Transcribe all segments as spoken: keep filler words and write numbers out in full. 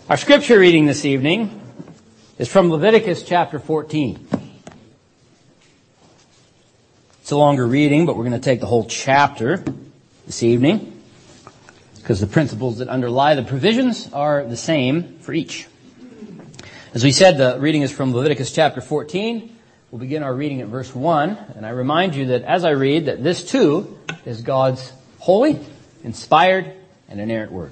Our scripture reading this evening is from Leviticus chapter fourteen. It's a longer reading, but we're going to take the whole chapter this evening because the principles that underlie the provisions are the same for each. As we said, the reading is from Leviticus chapter fourteen. We'll begin our reading at verse one, and I remind you that as I read that this too is God's holy, inspired, and inerrant word.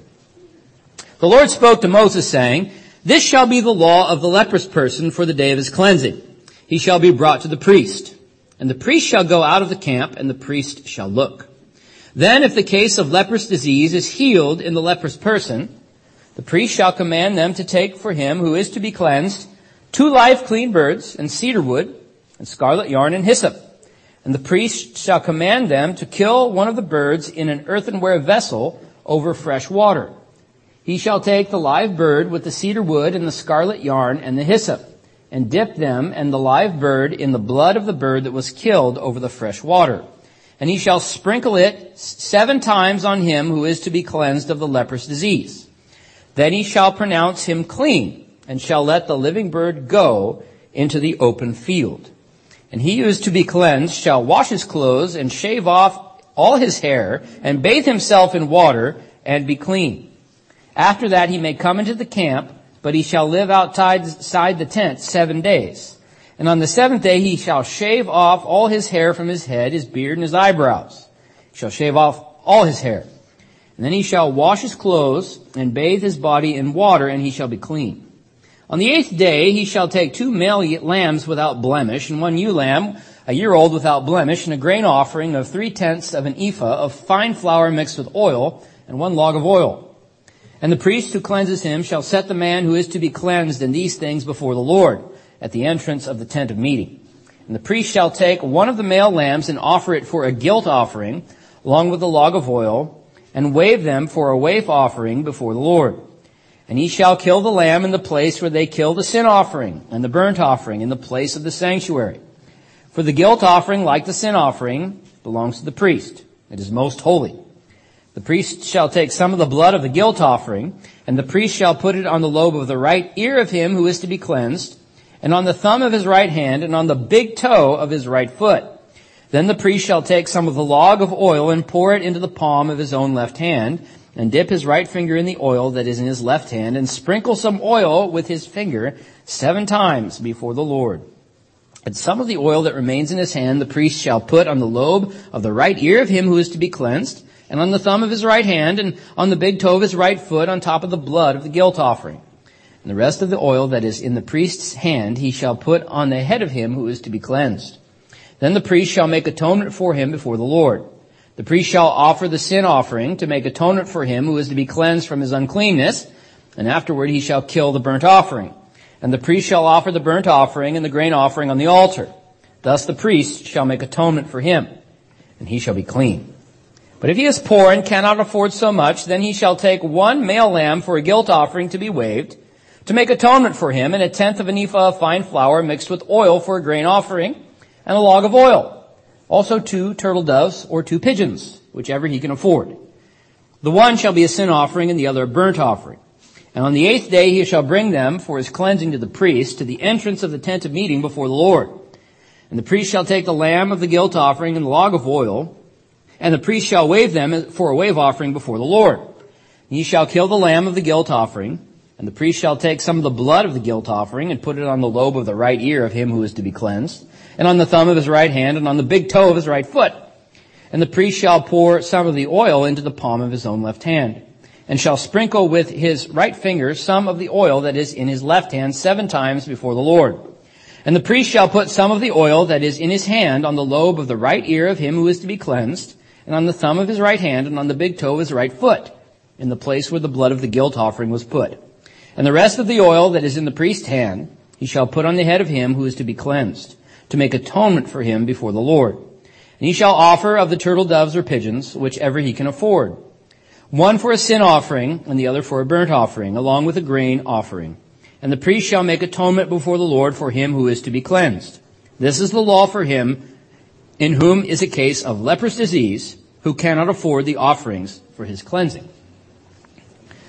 The Lord spoke to Moses, saying, "This shall be the law of the leprous person for the day of his cleansing. He shall be brought to the priest. And the priest shall go out of the camp, and the priest shall look. Then if the case of leprous disease is healed in the leprous person, the priest shall command them to take for him who is to be cleansed two live clean birds, and cedar wood, and scarlet yarn, and hyssop. And the priest shall command them to kill one of the birds in an earthenware vessel over fresh water. He shall take the live bird with the cedar wood and the scarlet yarn and the hyssop, and dip them and the live bird in the blood of the bird that was killed over the fresh water. And he shall sprinkle it seven times on him who is to be cleansed of the leprous disease. Then he shall pronounce him clean, and shall let the living bird go into the open field. And he who is to be cleansed shall wash his clothes and shave off all his hair, and bathe himself in water, and be clean. After that he may come into the camp, but he shall live outside the tent seven days. And on the seventh day he shall shave off all his hair from his head, his beard, and his eyebrows. He shall shave off all his hair. And then he shall wash his clothes and bathe his body in water, and he shall be clean. On the eighth day he shall take two male lambs without blemish, and one ewe lamb, a year old without blemish, and a grain offering of three-tenths of an ephah of fine flour mixed with oil, and one log of oil. And the priest who cleanses him shall set the man who is to be cleansed in these things before the Lord, at the entrance of the tent of meeting. And the priest shall take one of the male lambs and offer it for a guilt offering, along with the log of oil, and wave them for a wave offering before the Lord. And he shall kill the lamb in the place where they kill the sin offering and the burnt offering, in the place of the sanctuary. For the guilt offering, like the sin offering, belongs to the priest. It is most holy. The priest shall take some of the blood of the guilt offering, and the priest shall put it on the lobe of the right ear of him who is to be cleansed, and on the thumb of his right hand, and on the big toe of his right foot. Then the priest shall take some of the log of oil and pour it into the palm of his own left hand, and dip his right finger in the oil that is in his left hand, and sprinkle some oil with his finger seven times before the Lord. And some of the oil that remains in his hand the priest shall put on the lobe of the right ear of him who is to be cleansed, and on the thumb of his right hand, and on the big toe of his right foot, on top of the blood of the guilt offering. And the rest of the oil that is in the priest's hand he shall put on the head of him who is to be cleansed. Then the priest shall make atonement for him before the Lord. The priest shall offer the sin offering to make atonement for him who is to be cleansed from his uncleanness, and afterward he shall kill the burnt offering. And the priest shall offer the burnt offering and the grain offering on the altar. Thus the priest shall make atonement for him, and he shall be clean. But if he is poor and cannot afford so much, then he shall take one male lamb for a guilt offering to be waved, to make atonement for him, and a tenth of an ephah of fine flour mixed with oil for a grain offering, and a log of oil. Also two turtle doves or two pigeons, whichever he can afford. The one shall be a sin offering and the other a burnt offering. And on the eighth day he shall bring them for his cleansing to the priest to the entrance of the tent of meeting before the Lord. And the priest shall take the lamb of the guilt offering and the log of oil, and the priest shall wave them for a wave offering before the Lord. He shall kill the lamb of the guilt offering, and the priest shall take some of the blood of the guilt offering and put it on the lobe of the right ear of him who is to be cleansed, and on the thumb of his right hand, and on the big toe of his right foot. And the priest shall pour some of the oil into the palm of his own left hand, and shall sprinkle with his right finger some of the oil that is in his left hand seven times before the Lord. And the priest shall put some of the oil that is in his hand on the lobe of the right ear of him who is to be cleansed, and on the thumb of his right hand, and on the big toe of his right foot, in the place where the blood of the guilt offering was put. And the rest of the oil that is in the priest's hand he shall put on the head of him who is to be cleansed, to make atonement for him before the Lord. And he shall offer of the turtle doves or pigeons, whichever he can afford, one for a sin offering, and the other for a burnt offering, along with a grain offering. And the priest shall make atonement before the Lord for him who is to be cleansed. This is the law for him in whom is a case of leprous disease, who cannot afford the offerings for his cleansing.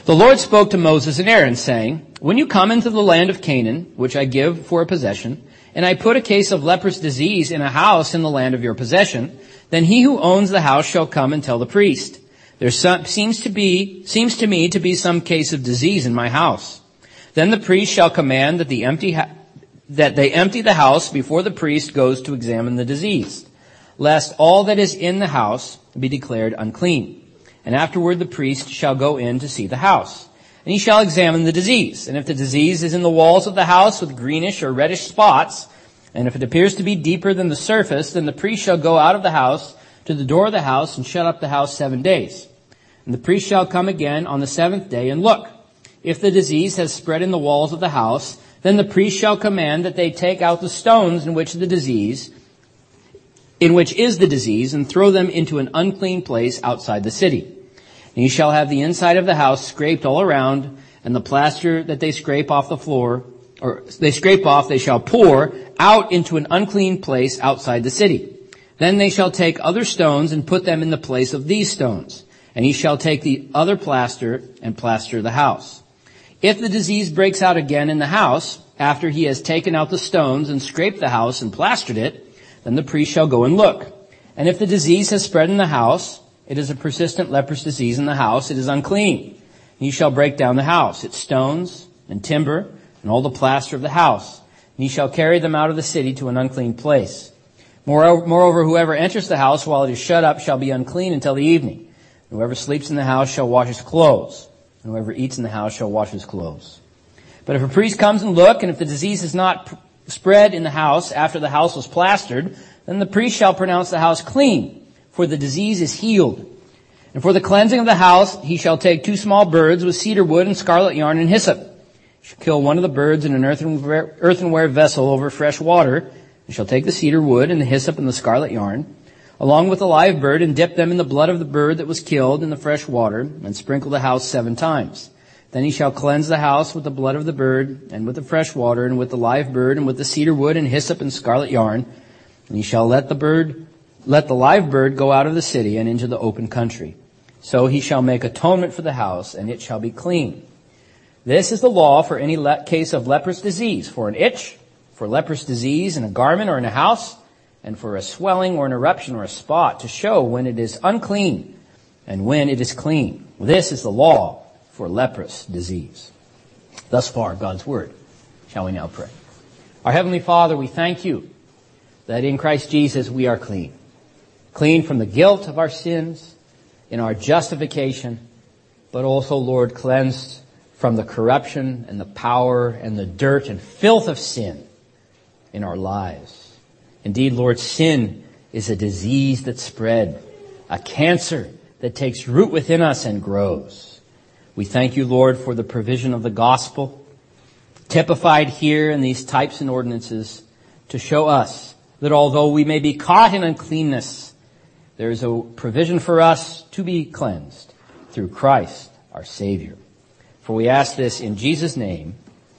The Lord spoke to Moses and Aaron, saying, when you come into the land of Canaan, which I give for a possession, and I put a case of leprous disease in a house in the land of your possession, then he who owns the house shall come and tell the priest, there some, seems to be, seems to me to be some case of disease in my house. Then the priest shall command that the empty, ha- that they empty the house before the priest goes to examine the disease, lest all that is in the house be declared unclean. And afterward the priest shall go in to see the house. And he shall examine the disease. And if the disease is in the walls of the house with greenish or reddish spots, and if it appears to be deeper than the surface, then the priest shall go out of the house to the door of the house and shut up the house seven days. And the priest shall come again on the seventh day and look. If the disease has spread in the walls of the house, then the priest shall command that they take out the stones in which the disease, in which is the disease, and throw them into an unclean place outside the city. And he shall have the inside of the house scraped all around, and the plaster that they scrape off the floor, or they scrape off, they shall pour out into an unclean place outside the city. Then they shall take other stones and put them in the place of these stones. And he shall take the other plaster and plaster the house. If the disease breaks out again in the house, after he has taken out the stones and scraped the house and plastered it, then the priest shall go and look. And if the disease has spread in the house, it is a persistent leprous disease in the house, it is unclean. And he shall break down the house, its stones and timber, and all the plaster of the house. And he shall carry them out of the city to an unclean place. Moreover, moreover, whoever enters the house while it is shut up shall be unclean until the evening. And whoever sleeps in the house shall wash his clothes. And whoever eats in the house shall wash his clothes. But if a priest comes and look, and if the disease is not spread in the house after the house was plastered, then the priest shall pronounce the house clean, for the disease is healed. And for the cleansing of the house, he shall take two small birds with cedar wood and scarlet yarn and hyssop. He shall kill one of the birds in an earthenware, earthenware vessel over fresh water. He shall take the cedar wood and the hyssop and the scarlet yarn, along with the live bird, and dip them in the blood of the bird that was killed in the fresh water, and sprinkle the house seven times. Then he shall cleanse the house with the blood of the bird, and with the fresh water, and with the live bird, and with the cedar wood and hyssop and scarlet yarn. And he shall let the bird Let the live bird go out of the city and into the open country. So he shall make atonement for the house, and it shall be clean. This is the law for any le- case of leprous disease, for an itch, for leprous disease in a garment or in a house, and for a swelling or an eruption or a spot, to show when it is unclean and when it is clean. This is the law for leprous disease. Thus far, God's word. Shall we now pray? Our Heavenly Father, we thank you that in Christ Jesus we are clean. Clean from the guilt of our sins, in our justification, but also, Lord, cleansed from the corruption and the power and the dirt and filth of sin in our lives. Indeed, Lord, sin is a disease that spread, a cancer that takes root within us and grows. We thank you, Lord, for the provision of the gospel, typified here in these types and ordinances, to show us that although we may be caught in uncleanness, there is a provision for us to be cleansed through Christ, our Savior. For we ask this in Jesus' name.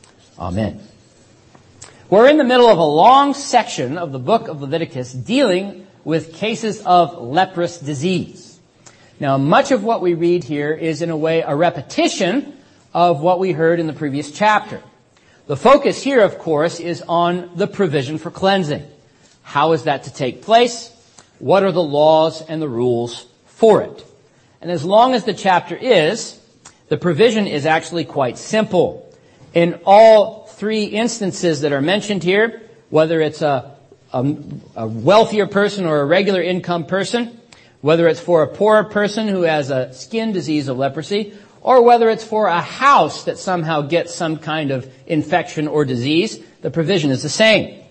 Amen. We're in the middle of a long section of the book of Leviticus dealing with cases of leprous disease. Now, much of what we read here is in a way a repetition of what we heard in the previous chapter. The focus here, of course, is on the provision for cleansing. How is that to take place? What are the laws and the rules for it? And as long as the chapter is, the provision is actually quite simple. In all three instances that are mentioned here, whether it's a, a, a wealthier person or a regular income person, whether it's for a poorer person who has a skin disease of leprosy, or whether it's for a house that somehow gets some kind of infection or disease, the provision is the same.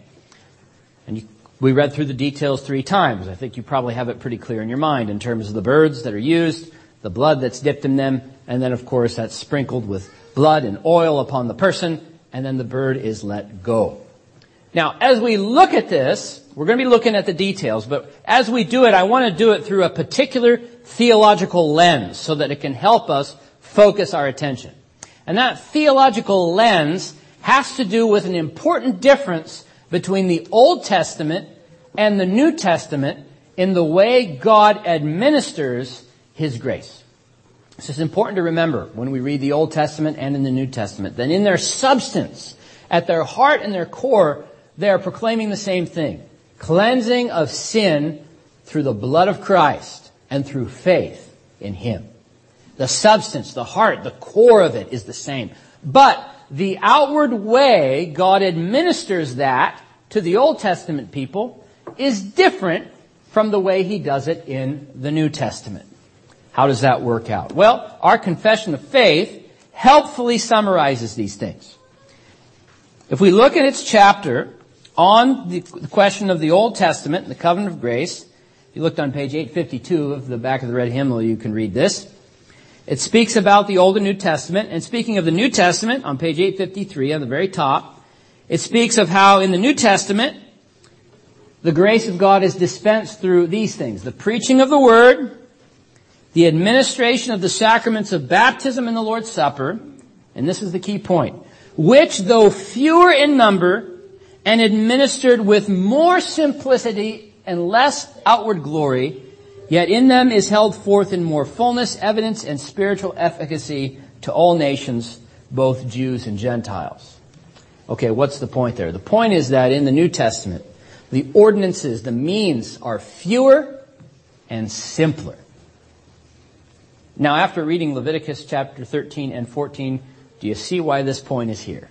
And you We read through the details three times. I think you probably have it pretty clear in your mind in terms of the birds that are used, the blood that's dipped in them, and then, of course, that's sprinkled with blood and oil upon the person, and then the bird is let go. Now, as we look at this, we're going to be looking at the details, but as we do it, I want to do it through a particular theological lens so that it can help us focus our attention. And that theological lens has to do with an important difference between the Old Testament and the New Testament in the way God administers His grace. This is important to remember when we read the Old Testament and in the New Testament, that in their substance, at their heart and their core, they are proclaiming the same thing. Cleansing of sin through the blood of Christ and through faith in Him. The substance, the heart, the core of it is the same. But the outward way God administers that to the Old Testament people is different from the way He does it in the New Testament. How does that work out? Well, our confession of faith helpfully summarizes these things. If we look at its chapter on the question of the Old Testament and the covenant of grace, if you looked on page eight fifty-two of the back of the red hymnal, you can read this. It speaks about the Old and New Testament. And speaking of the New Testament, on page eight fifty-three, on the very top, it speaks of how in the New Testament, the grace of God is dispensed through these things: the preaching of the Word, the administration of the sacraments of baptism and the Lord's Supper, and this is the key point, which, though fewer in number and administered with more simplicity and less outward glory, yet in them is held forth in more fullness, evidence, and spiritual efficacy to all nations, both Jews and Gentiles. Okay, what's the point there? The point is that in the New Testament, the ordinances, the means are fewer and simpler. Now, after reading Leviticus chapter thirteen and fourteen, do you see why this point is here?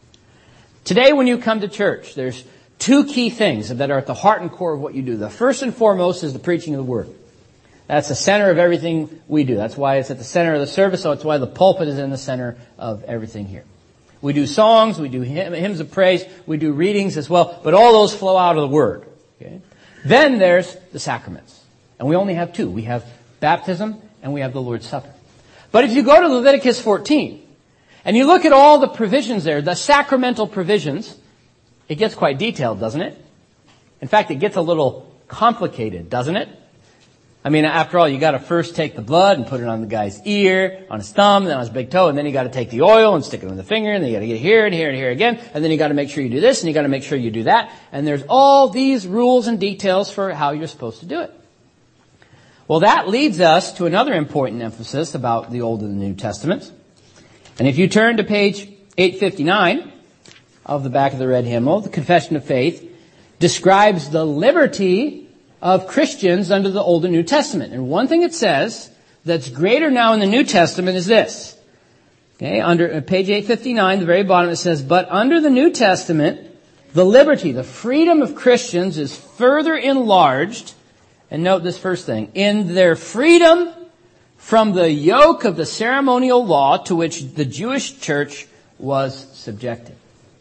Today, when you come to church, there's two key things that are at the heart and core of what you do. The first and foremost is the preaching of the Word. That's the center of everything we do. That's why it's at the center of the service, so it's why the pulpit is in the center of everything here. We do songs, we do hymns of praise, we do readings as well, but all those flow out of the Word. Okay? Then there's the sacraments. And we only have two. We have baptism and we have the Lord's Supper. But if you go to Leviticus fourteen, and you look at all the provisions there, the sacramental provisions, it gets quite detailed, doesn't it? In fact, it gets a little complicated, doesn't it? I mean, after all, you got to first take the blood and put it on the guy's ear, on his thumb, then on his big toe, and then you got to take the oil and stick it on the finger, and then you got to get here and here and here again, and then you got to make sure you do this, and you got to make sure you do that, and there's all these rules and details for how you're supposed to do it. Well, that leads us to another important emphasis about the Old and the New Testaments. And if you turn to page eight fifty-nine of the back of the red hymnal, the Confession of Faith describes the liberty of Christians under the Old and New Testament. And one thing it says that's greater now in the New Testament is this. Okay, under page eight fifty-nine, the very bottom, it says, "But under the New Testament, the liberty, the freedom of Christians is further enlarged," and note this first thing, "in their freedom from the yoke of the ceremonial law to which the Jewish church was subjected."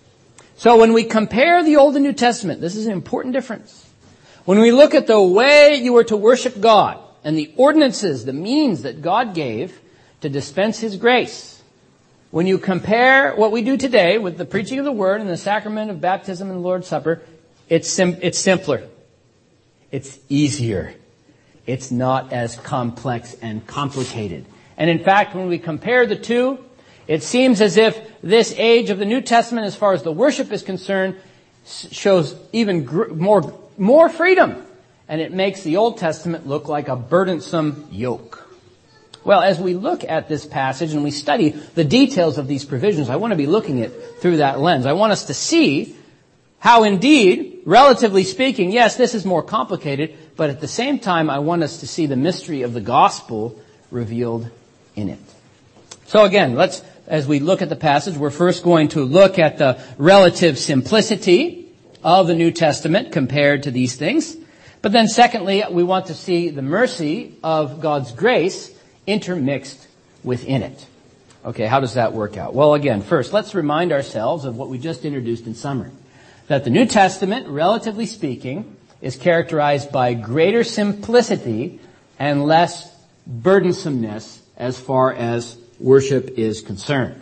So when we compare the Old and New Testament, this is an important difference. When we look at the way you were to worship God and the ordinances, the means that God gave to dispense His grace, when you compare what we do today with the preaching of the Word and the sacrament of baptism and the Lord's Supper, it's sim- it's simpler. It's easier. It's not as complex and complicated. And in fact, when we compare the two, it seems as if this age of the New Testament, as far as the worship is concerned, shows even gr- more, more freedom. And it makes the Old Testament look like a burdensome yoke. Well, as we look at this passage and we study the details of these provisions, I want to be looking at it through that lens. I want us to see how indeed, relatively speaking, yes, this is more complicated, but at the same time, I want us to see the mystery of the gospel revealed in it. So again, let's, as we look at the passage, we're first going to look at the relative simplicity of the New Testament compared to these things. But then secondly, we want to see the mercy of God's grace intermixed within it. Okay, how does that work out? Well, again, first, let's remind ourselves of what we just introduced in summary. That the New Testament, relatively speaking, is characterized by greater simplicity and less burdensomeness as far as worship is concerned.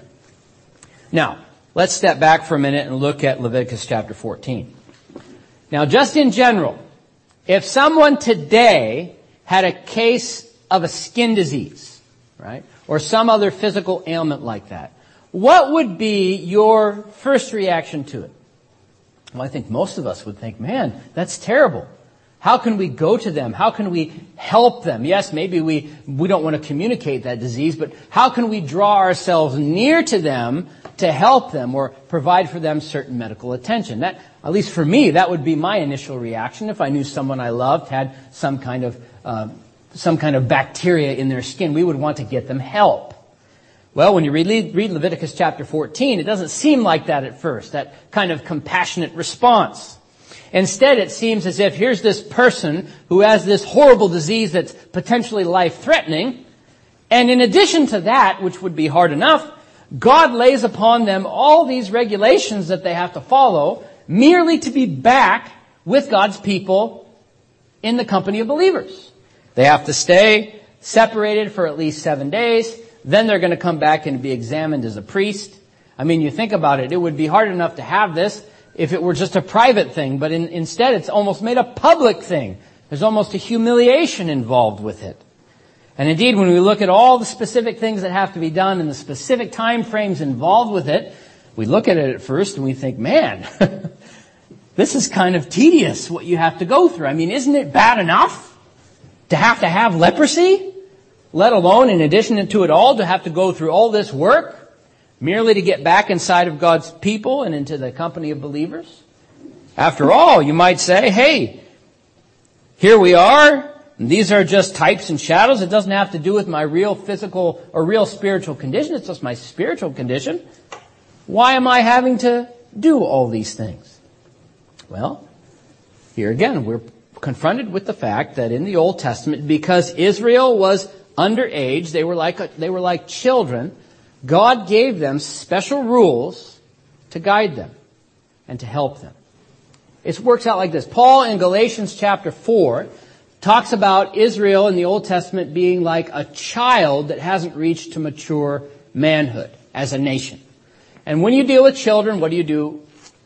Now, let's step back for a minute and look at Leviticus chapter fourteen. Now, just in general, if someone today had a case of a skin disease, right, or some other physical ailment like that, what would be your first reaction to it? Well, I think most of us would think, man, that's terrible. How can we go to them? How can we help them? Yes, maybe we, we don't want to communicate that disease, but how can we draw ourselves near to them to help them or provide for them certain medical attention? That, at least for me, that would be my initial reaction if I knew someone I loved had some kind of, uh, some kind of bacteria in their skin. We would want to get them help. Well, when you read, read Leviticus chapter fourteen, it doesn't seem like that at first, that kind of compassionate response. Instead, it seems as if here's this person who has this horrible disease that's potentially life-threatening, and in addition to that, which would be hard enough, God lays upon them all these regulations that they have to follow merely to be back with God's people in the company of believers. They have to stay separated for at least seven days. Then they're going to come back and be examined as a priest. I mean, you think about it, it would be hard enough to have this if it were just a private thing, but in, instead it's almost made a public thing. There's almost a humiliation involved with it. And indeed, when we look at all the specific things that have to be done and the specific time frames involved with it, we look at it at first and we think, man, this is kind of tedious what you have to go through. I mean, isn't it bad enough to have to have leprosy? Let alone, in addition to it all, to have to go through all this work merely to get back inside of God's people and into the company of believers? After all, you might say, hey, here we are. And these are just types and shadows. It doesn't have to do with my real physical or real spiritual condition. It's just my spiritual condition. Why am I having to do all these things? Well, here again, we're confronted with the fact that in the Old Testament, because Israel was underage, they were like a, they were like children, God gave them special rules to guide them and to help them. It works out like this. Paul in Galatians chapter four talks about Israel in the Old Testament being like a child that hasn't reached to mature manhood as a nation. And when you deal with children, what do you do?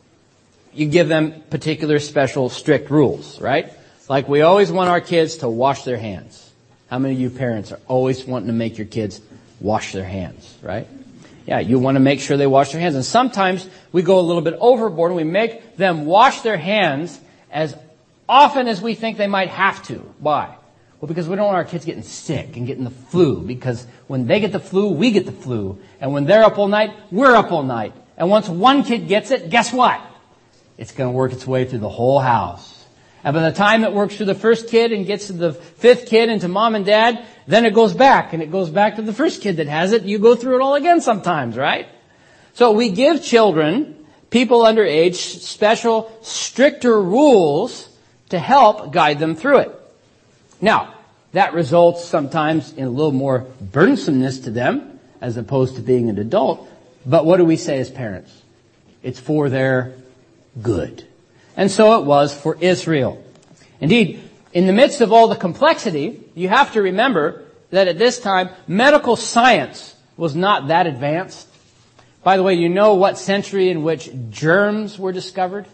You give them particular special strict rules, right? Like we always want our kids to wash their hands. How many of you parents are always wanting to make your kids wash their hands, right? Yeah, you want to make sure they wash their hands. And sometimes we go a little bit overboard and we make them wash their hands as often as we think they might have to. Why? Well, because we don't want our kids getting sick and getting the flu. Because when they get the flu, we get the flu. And when they're up all night, we're up all night. And once one kid gets it, guess what? It's going to work its way through the whole house. And by the time it works through the first kid and gets to the fifth kid and to mom and dad, then it goes back. And it goes back to the first kid that has it. You go through it all again sometimes, right? So we give children, people underage, special, stricter rules to help guide them through it. Now, that results sometimes in a little more burdensomeness to them as opposed to being an adult. But what do we say as parents? It's for their good. And so it was for Israel. Indeed, in the midst of all the complexity, you have to remember that at this time, medical science was not that advanced. By the way, you know what century in which germs were discovered?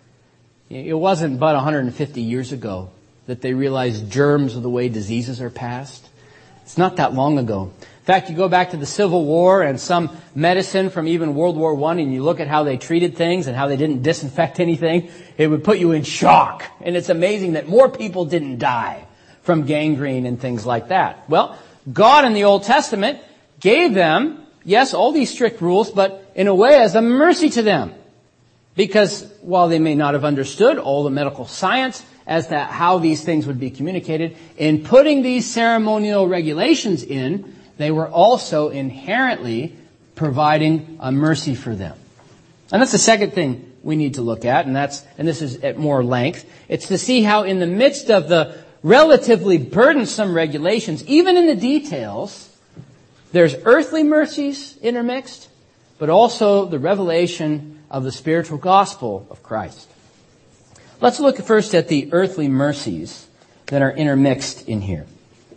It wasn't but one hundred fifty years ago that they realized germs are the way diseases are passed. It's not that long ago. In fact, you go back to the Civil War and some medicine from even World War One, and you look at how they treated things and how they didn't disinfect anything, it would put you in shock. And it's amazing that more people didn't die from gangrene and things like that. Well, God in the Old Testament gave them, yes, all these strict rules, but in a way as a mercy to them. Because while they may not have understood all the medical science as to how these things would be communicated, in putting these ceremonial regulations in, they were also inherently providing a mercy for them. And that's the second thing we need to look at, and that's, and this is at more length. It's to see how in the midst of the relatively burdensome regulations, even in the details, there's earthly mercies intermixed, but also the revelation of the spiritual gospel of Christ. Let's look first at the earthly mercies that are intermixed in here.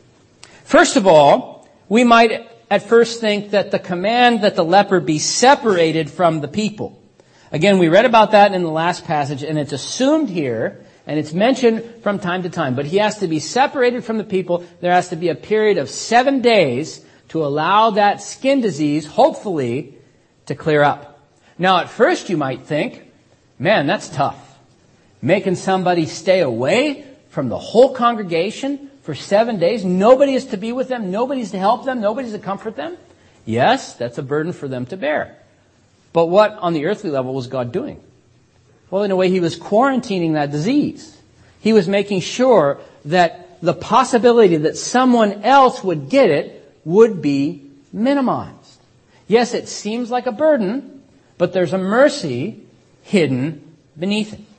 First of all, we might at first think that the command that the leper be separated from the people. Again, we read about that in the last passage, and it's assumed here, and it's mentioned from time to time, but he has to be separated from the people. There has to be a period of seven days to allow that skin disease, hopefully, to clear up. Now, at first you might think, man, that's tough. Making somebody stay away from from the whole congregation for seven days. Nobody is to be with them. Nobody's to help them. Nobody's to comfort them. Yes, that's a burden for them to bear. But what on the earthly level was God doing? Well, in a way, he was quarantining that disease. He was making sure that the possibility that someone else would get it would be minimized. Yes, it seems like a burden, but there's a mercy hidden beneath it.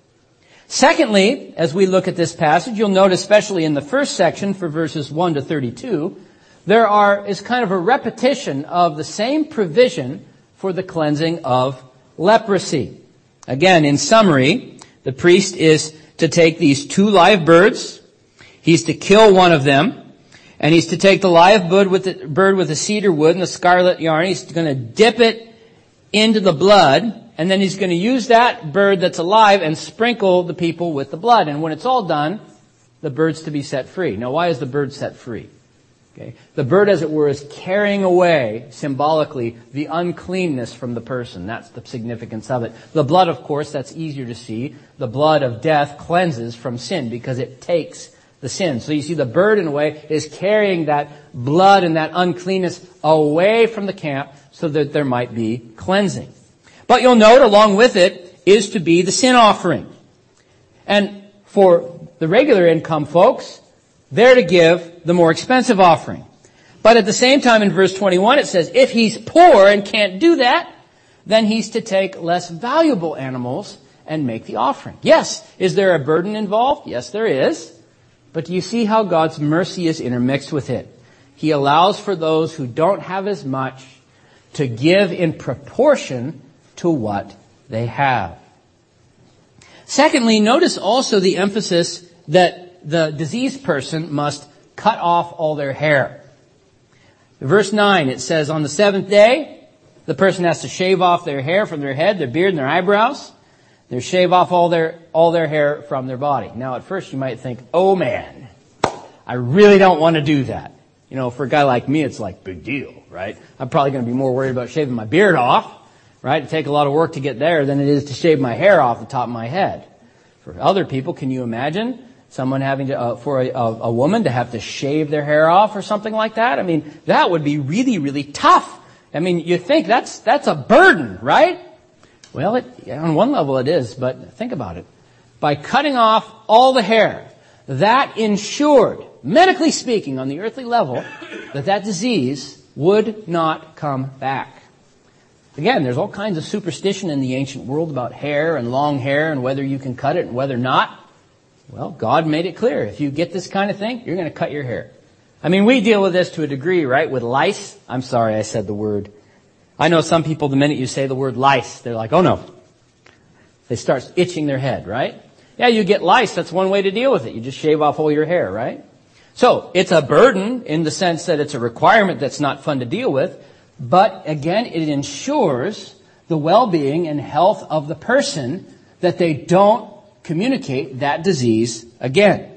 Secondly, as we look at this passage, you'll note especially in the first section for verses one to thirty-two, there are is kind of a repetition of the same provision for the cleansing of leprosy. Again, in summary, the priest is to take these two live birds, he's to kill one of them, and he's to take the live bird with the bird with the cedar wood and the scarlet yarn. He's going to dip it into the blood, and then he's going to use that bird that's alive and sprinkle the people with the blood. And when it's all done, the bird's to be set free. Now, why is the bird set free? Okay. The bird, as it were, is carrying away, symbolically, the uncleanness from the person. That's the significance of it. The blood, of course, that's easier to see. The blood of death cleanses from sin because it takes the sin. So you see the bird, in a way, is carrying that blood and that uncleanness away from the camp so that there might be cleansing. But you'll note, along with it, is to be the sin offering. And for the regular income folks, they're to give the more expensive offering. But at the same time, in verse twenty-one, it says, if he's poor and can't do that, then he's to take less valuable animals and make the offering. Yes, is there a burden involved? Yes, there is. But do you see how God's mercy is intermixed with it? He allows for those who don't have as much to give in proportion to what they have. Secondly, notice also the emphasis that the diseased person must cut off all their hair. Verse nine, it says, on the seventh day, the person has to shave off their hair from their head, their beard, and their eyebrows. They shave off all their all their hair from their body. Now, at first, you might think, oh man, I really don't want to do that. You know, for a guy like me, it's like, big deal, right? I'm probably going to be more worried about shaving my beard off, right? It'd take a lot of work to get there than it is to shave my hair off the top of my head. For other people, can you imagine someone having to, uh, for a, a, a woman to have to shave their hair off or something like that? I mean, that would be really, really tough. I mean, you think that's, that's a burden, right? Well, it, on one level it is, but think about it. By cutting off all the hair, that ensured, medically speaking, on the earthly level, that that disease would not come back. Again, there's all kinds of superstition in the ancient world about hair and long hair and whether you can cut it and whether not. Well, God made it clear. If you get this kind of thing, you're going to cut your hair. I mean, we deal with this to a degree, right? With lice. I'm sorry I said the word. I know some people, the minute you say the word lice, they're like, oh no. They start itching their head, right? Yeah, you get lice. That's one way to deal with it. You just shave off all your hair, right? So, it's a burden in the sense that it's a requirement that's not fun to deal with. But again, it ensures the well-being and health of the person that they don't communicate that disease again.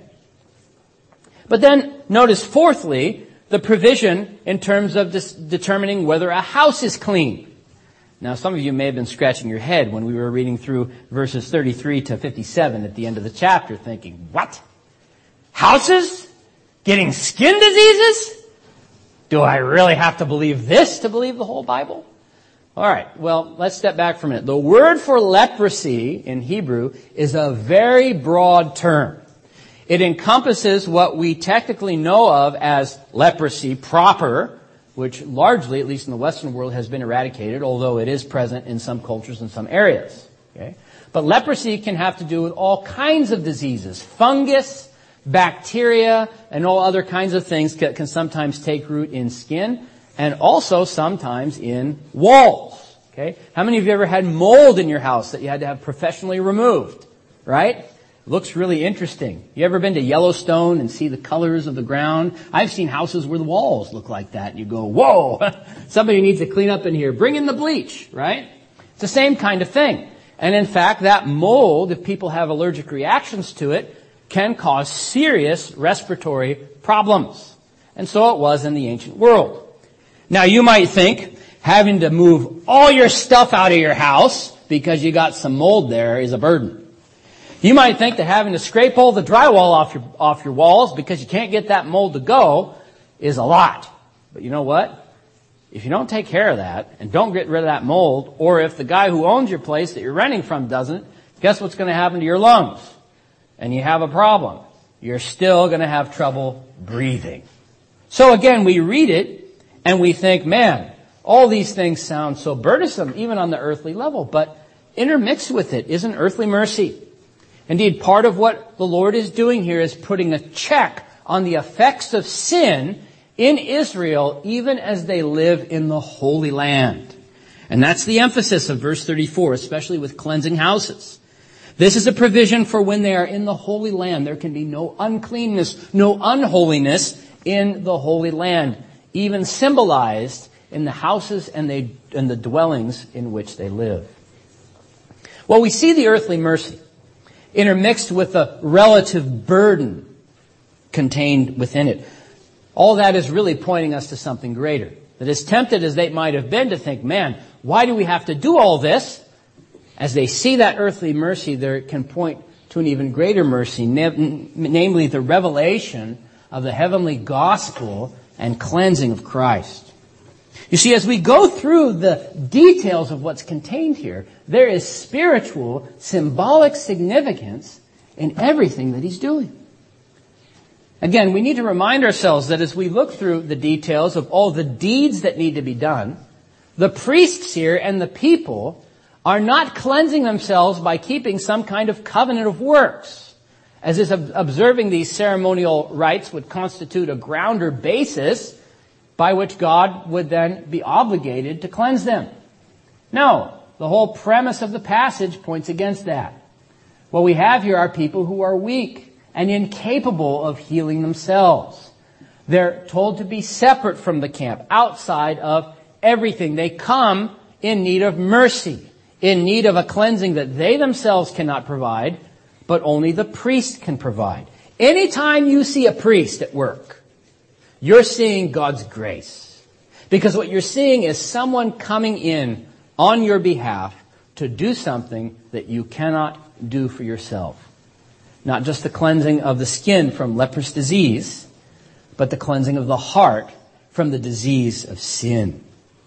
But then, notice fourthly, the provision in terms of dis- determining whether a house is clean. Now, some of you may have been scratching your head when we were reading through verses thirty-three to fifty-seven at the end of the chapter, thinking, what? Houses? Getting skin diseases? Do I really have to believe this to believe the whole Bible? All right, well, let's step back for a minute. The word for leprosy in Hebrew is a very broad term. It encompasses what we technically know of as leprosy proper, which largely, at least in the Western world, has been eradicated, although it is present in some cultures in some areas. Okay? But leprosy can have to do with all kinds of diseases. Fungus, bacteria, and all other kinds of things can, can sometimes take root in skin, and also sometimes in walls. Okay? How many of you ever had mold in your house that you had to have professionally removed? Right? Looks really interesting. You ever been to Yellowstone and see the colors of the ground? I've seen houses where the walls look like that. And you go, whoa, somebody needs to clean up in here. Bring in the bleach, right? It's the same kind of thing. And in fact, that mold, if people have allergic reactions to it, can cause serious respiratory problems. And so it was in the ancient world. Now you might think having to move all your stuff out of your house because you got some mold there is a burden. You might think that having to scrape all the drywall off your, off your walls because you can't get that mold to go is a lot. But you know what? If you don't take care of that and don't get rid of that mold, or if the guy who owns your place that you're renting from doesn't, guess what's going to happen to your lungs? And you have a problem. You're still going to have trouble breathing. So again, we read it and we think, man, all these things sound so burdensome, even on the earthly level. But intermixed with it is an earthly mercy. Indeed, part of what the Lord is doing here is putting a check on the effects of sin in Israel, even as they live in the Holy Land. And that's the emphasis of verse thirty-four, especially with cleansing houses. This is a provision for when they are in the Holy Land. There can be no uncleanness, no unholiness in the Holy Land, even symbolized in the houses and, they, and the dwellings in which they live. Well, we see the earthly mercy intermixed with the relative burden contained within it. All that is really pointing us to something greater. That as tempted as they might have been to think, man, why do we have to do all this? As they see that earthly mercy, there can point to an even greater mercy, namely the revelation of the heavenly gospel and cleansing of Christ. You see, as we go through the details of what's contained here, there is spiritual, symbolic significance in everything that he's doing. Again, we need to remind ourselves that as we look through the details of all the deeds that need to be done, the priests here and the people are not cleansing themselves by keeping some kind of covenant of works, as if observing these ceremonial rites would constitute a ground or basis by which God would then be obligated to cleanse them. No, the whole premise of the passage points against that. What we have here are people who are weak and incapable of healing themselves. They're told to be separate from the camp, outside of everything. They come in need of mercy, in need of a cleansing that they themselves cannot provide, but only the priest can provide. Anytime you see a priest at work, you're seeing God's grace. Because what you're seeing is someone coming in on your behalf to do something that you cannot do for yourself. Not just the cleansing of the skin from leprous disease, but the cleansing of the heart from the disease of sin.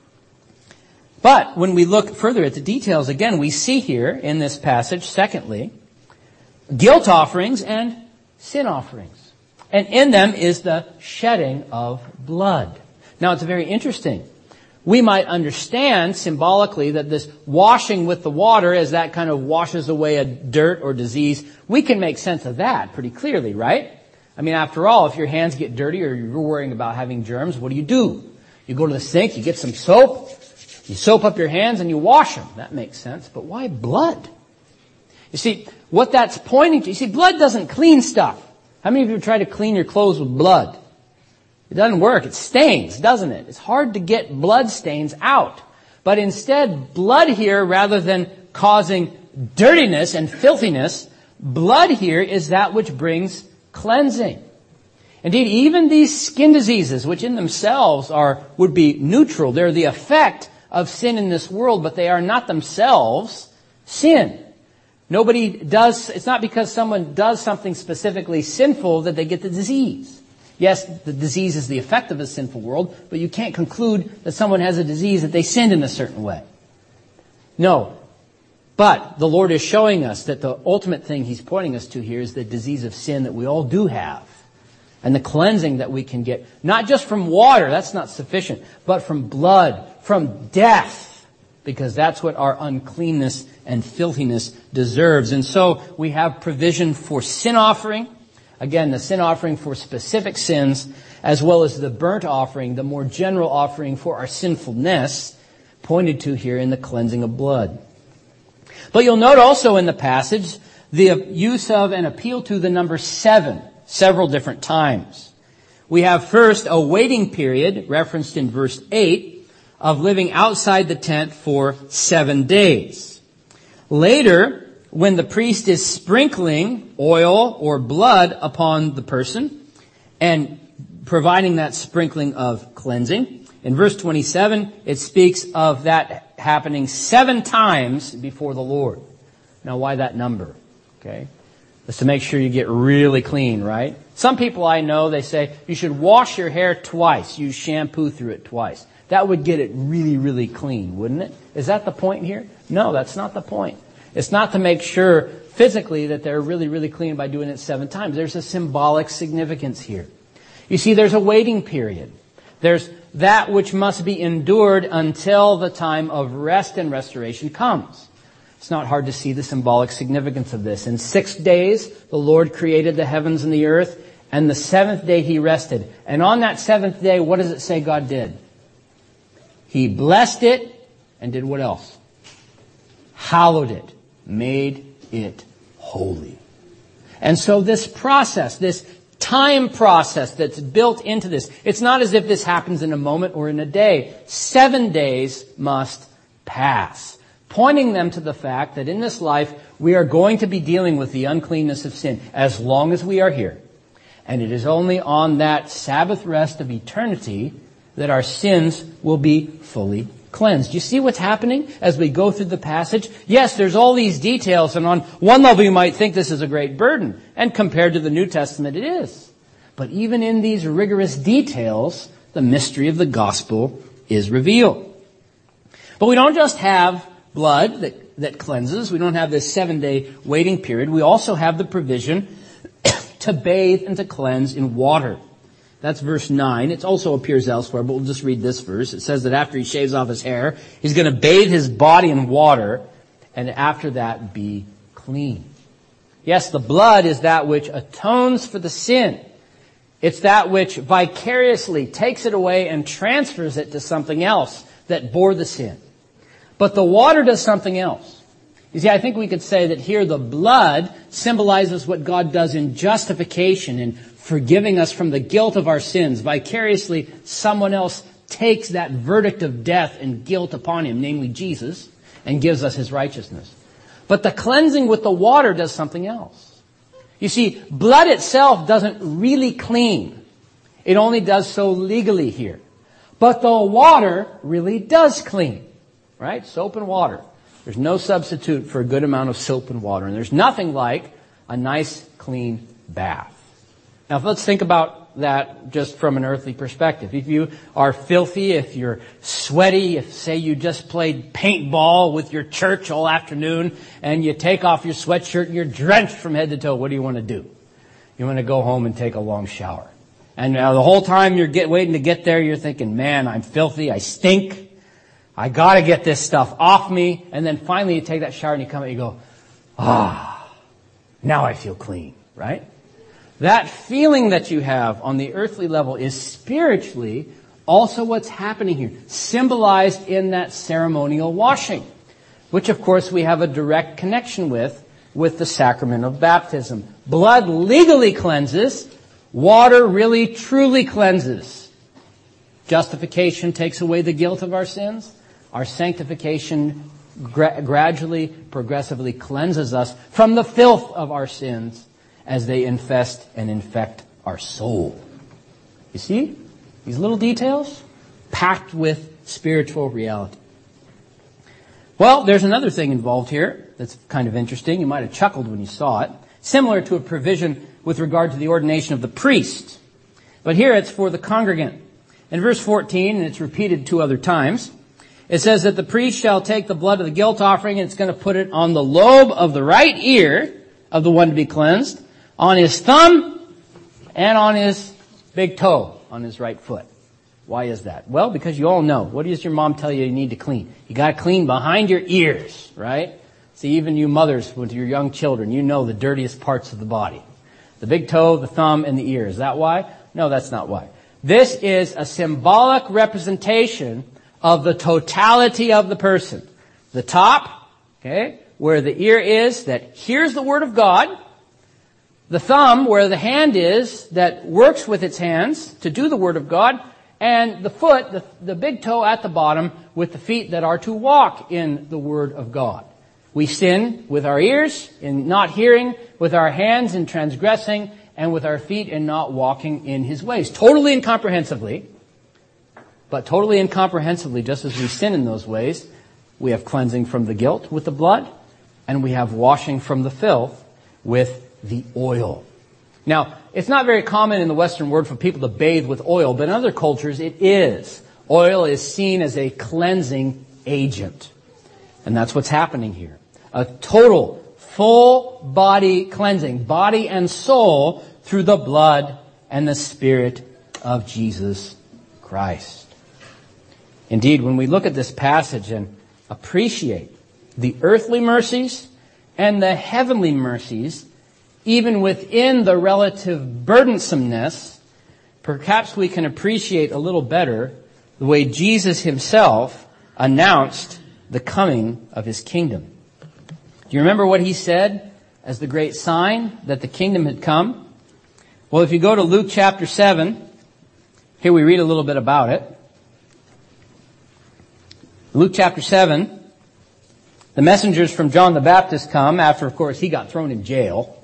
But when we look further at the details, again, we see here in this passage, secondly, guilt offerings and sin offerings. And in them is the shedding of blood. Now, it's very interesting. We might understand symbolically that this washing with the water, as that kind of washes away a dirt or disease, we can make sense of that pretty clearly, right? I mean, after all, if your hands get dirty or you're worrying about having germs, what do you do? You go to the sink, you get some soap, you soap up your hands and you wash them. That makes sense. But why blood? You see, what that's pointing to, you see, blood doesn't clean stuff. How many of you try to clean your clothes with blood? It doesn't work. It stains, doesn't it? It's hard to get blood stains out. But instead, blood here, rather than causing dirtiness and filthiness, blood here is that which brings cleansing. Indeed, even these skin diseases, which in themselves are would be neutral, they're the effect of sin in this world, but they are not themselves sin. Nobody does, it's not because someone does something specifically sinful that they get the disease. Yes, the disease is the effect of a sinful world, but you can't conclude that someone has a disease that they sinned in a certain way. No. But the Lord is showing us that the ultimate thing He's pointing us to here is the disease of sin that we all do have. And the cleansing that we can get, not just from water, that's not sufficient, but from blood, from death. Because that's what our uncleanness and filthiness deserves. And so we have provision for sin offering. Again, the sin offering for specific sins, as well as the burnt offering, the more general offering for our sinfulness, pointed to here in the cleansing of blood. But you'll note also in the passage the use of and appeal to the number seven, several different times. We have first a waiting period, referenced in verse eight, of living outside the tent for seven days. Later, when the priest is sprinkling oil or blood upon the person and providing that sprinkling of cleansing, in verse twenty-seven, it speaks of that happening seven times before the Lord. Now, why that number? Okay. is to make sure you get really clean, right? Some people I know, they say you should wash your hair twice. Use shampoo through it twice. That would get it really, really clean, wouldn't it? Is that the point here? No, that's not the point. It's not to make sure physically that they're really, really clean by doing it seven times. There's a symbolic significance here. You see, there's a waiting period. There's that which must be endured until the time of rest and restoration comes. It's not hard to see the symbolic significance of this. In six days, the Lord created the heavens and the earth, and the seventh day He rested. And on that seventh day, what does it say God did? He blessed it and did what else? Hallowed it, made it holy. And so this process, this time process that's built into this, it's not as if this happens in a moment or in a day. Seven days must pass, pointing them to the fact that in this life we are going to be dealing with the uncleanness of sin as long as we are here. And it is only on that Sabbath rest of eternity that our sins will be fully cleansed. You see what's happening as we go through the passage? Yes, there's all these details, and on one level you might think this is a great burden, and compared to the New Testament it is. But even in these rigorous details, the mystery of the gospel is revealed. But we don't just have blood that, that cleanses. We don't have this seven-day waiting period. We also have the provision to bathe and to cleanse in water. That's verse nine. It also appears elsewhere, but we'll just read this verse. It says that after he shaves off his hair, he's going to bathe his body in water, and after that be clean. Yes, the blood is that which atones for the sin. It's that which vicariously takes it away and transfers it to something else that bore the sin. But the water does something else. You see, I think we could say that here the blood symbolizes what God does in justification, in forgiving us from the guilt of our sins. Vicariously, someone else takes that verdict of death and guilt upon him, namely Jesus, and gives us his righteousness. But the cleansing with the water does something else. You see, blood itself doesn't really clean. It only does so legally here. But the water really does clean. Right? Soap and water. There's no substitute for a good amount of soap and water. And there's nothing like a nice, clean bath. Now, let's think about that just from an earthly perspective. If you are filthy, if you're sweaty, if, say, you just played paintball with your church all afternoon, and you take off your sweatshirt and you're drenched from head to toe, what do you want to do? You want to go home and take a long shower. And now the whole time you're get, waiting to get there, you're thinking, man, I'm filthy, I stink, I gotta get this stuff off me. And then finally you take that shower and you come out and you go, ah, now I feel clean, right? That feeling that you have on the earthly level is spiritually also what's happening here, symbolized in that ceremonial washing, which of course we have a direct connection with, with the sacrament of baptism. Blood legally cleanses, water really truly cleanses. Justification takes away the guilt of our sins. Our sanctification gra- gradually, progressively cleanses us from the filth of our sins as they infest and infect our soul. You see? These little details packed with spiritual reality. Well, there's another thing involved here that's kind of interesting. You might have chuckled when you saw it. Similar to a provision with regard to the ordination of the priest. But here it's for the congregant. In verse fourteen, and it's repeated two other times, it says that the priest shall take the blood of the guilt offering and it's going to put it on the lobe of the right ear of the one to be cleansed, on his thumb, and on his big toe, on his right foot. Why is that? Well, because you all know. What does your mom tell you you need to clean? You got to clean behind your ears, right? See, even you mothers with your young children, you know the dirtiest parts of the body. The big toe, the thumb, and the ear. Is that why? No, that's not why. This is a symbolic representation of the totality of the person. The top, okay, where the ear is that hears the word of God. The thumb, where the hand is that works with its hands to do the word of God. And the foot, the, the big toe at the bottom, with the feet that are to walk in the word of God. We sin with our ears in not hearing, with our hands in transgressing, and with our feet in not walking in his ways. Totally incomprehensibly, but totally incomprehensibly, just as we sin in those ways, we have cleansing from the guilt with the blood, and we have washing from the filth with the oil. Now, it's not very common in the Western world for people to bathe with oil, but in other cultures it is. Oil is seen as a cleansing agent. And that's what's happening here. A total, full body cleansing, body and soul, through the blood and the Spirit of Jesus Christ. Indeed, when we look at this passage and appreciate the earthly mercies and the heavenly mercies, even within the relative burdensomeness, perhaps we can appreciate a little better the way Jesus himself announced the coming of his kingdom. Do you remember what he said as the great sign that the kingdom had come? Well, if you go to Luke chapter seven, here we read a little bit about it. Luke chapter seven, the messengers from John the Baptist come after, of course, he got thrown in jail.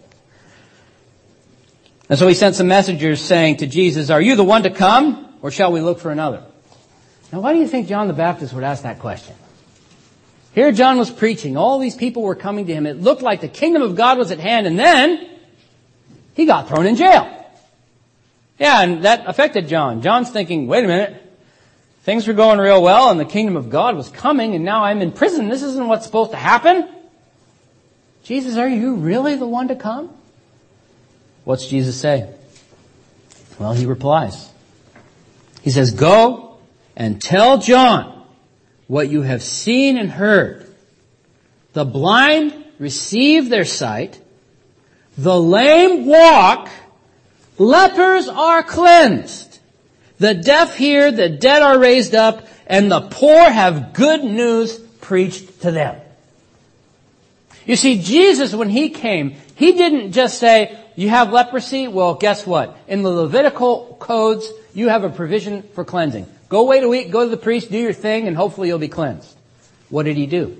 And so he sent some messengers saying to Jesus, "Are you the one to come, or shall we look for another?" Now, why do you think John the Baptist would ask that question? Here John was preaching. All these people were coming to him. It looked like the kingdom of God was at hand. And then he got thrown in jail. Yeah, and that affected John. John's thinking, wait a minute. Things were going real well and the kingdom of God was coming and now I'm in prison. This isn't what's supposed to happen. Jesus, are you really the one to come? What's Jesus say? Well, he replies. He says, "Go and tell John what you have seen and heard. The blind receive their sight, the lame walk, lepers are cleansed, the deaf hear, the dead are raised up, and the poor have good news preached to them." You see, Jesus, when he came, he didn't just say, you have leprosy? Well, guess what? In the Levitical codes, you have a provision for cleansing. Go wait a week, go to the priest, do your thing, and hopefully you'll be cleansed. What did he do?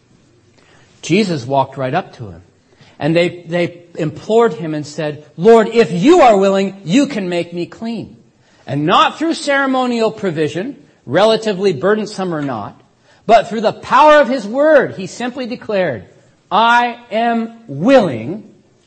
Jesus walked right up to him. And they, they implored him and said, "Lord, if you are willing, you can make me clean." And not through ceremonial provision, relatively burdensome or not, but through the power of his word, he simply declared, "I am willing,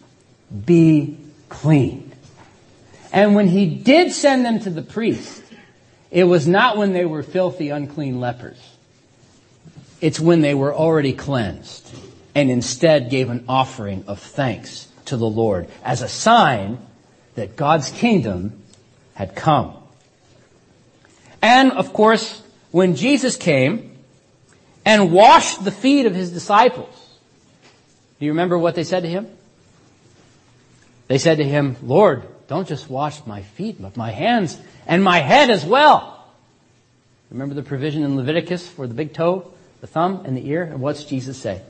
be clean." And when he did send them to the priest, it was not when they were filthy, unclean lepers. It's when they were already cleansed and instead gave an offering of thanks to the Lord as a sign that God's kingdom had come. And, of course, when Jesus came and washed the feet of his disciples, do you remember what they said to him? They said to him, "Lord, don't just wash my feet, but my hands and my head as well." Remember the provision in Leviticus for the big toe, the thumb, and the ear? And what's Jesus say?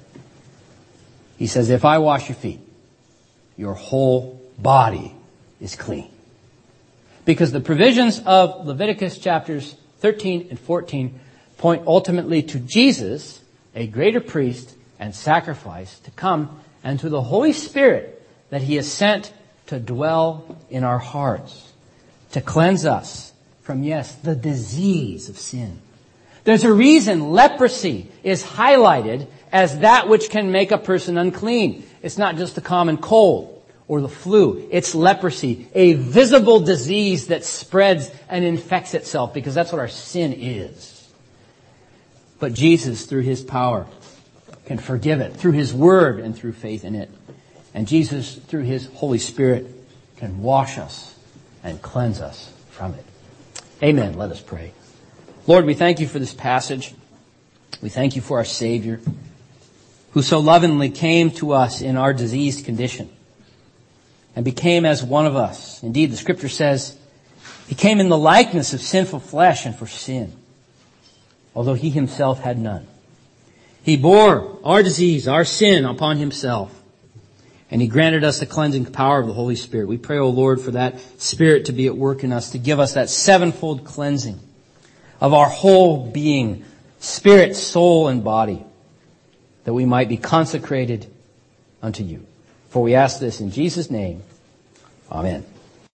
He says, "If I wash your feet, your whole body is clean." Because the provisions of Leviticus chapters thirteen and fourteen point ultimately to Jesus, a greater priest and sacrifice to come, and to the Holy Spirit that he has sent to dwell in our hearts, to cleanse us from, yes, the disease of sin. There's a reason leprosy is highlighted as that which can make a person unclean. It's not just the common cold or the flu. It's leprosy, a visible disease that spreads and infects itself, because that's what our sin is. But Jesus, through his power, can forgive it through his word and through faith in it. And Jesus, through his Holy Spirit, can wash us and cleanse us from it. Amen. Let us pray. Lord, we thank you for this passage. We thank you for our Savior, who so lovingly came to us in our diseased condition and became as one of us. Indeed, the Scripture says he came in the likeness of sinful flesh and for sin, although he himself had none. He bore our disease, our sin upon himself. And he granted us the cleansing power of the Holy Spirit. We pray, O Lord, for that Spirit to be at work in us, to give us that sevenfold cleansing of our whole being, spirit, soul, and body, that we might be consecrated unto you. For we ask this in Jesus' name. Amen.